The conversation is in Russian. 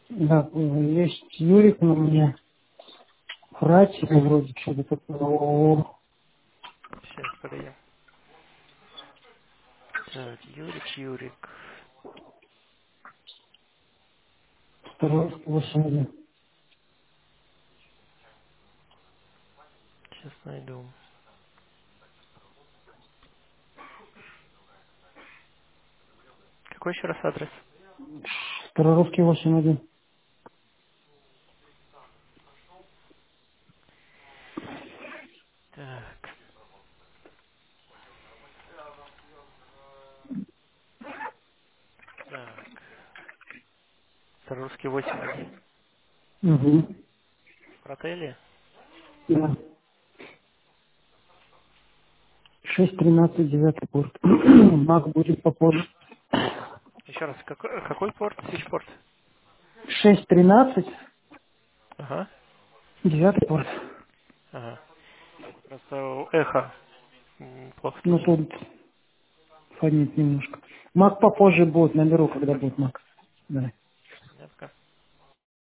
Да, есть Юрик, но у меня братья вроде что-то такое. О, Сейчас, погоди. Так, Юрик. Старовский 81. Сейчас найду. Какой еще раз адрес? Старорусский 81. Так, так. Старорусский 8.1. Угу. Фрателли. Да. 6.13, 9 порт. Мак будет попозже. Еще раз, какой порт? Свичпорт. 6.13, Ага. 9 порт. Ага. Просто эхо плохо Ну, слышно. тут фонит немножко. Мак попозже будет, наберу, когда будет Мак. Да.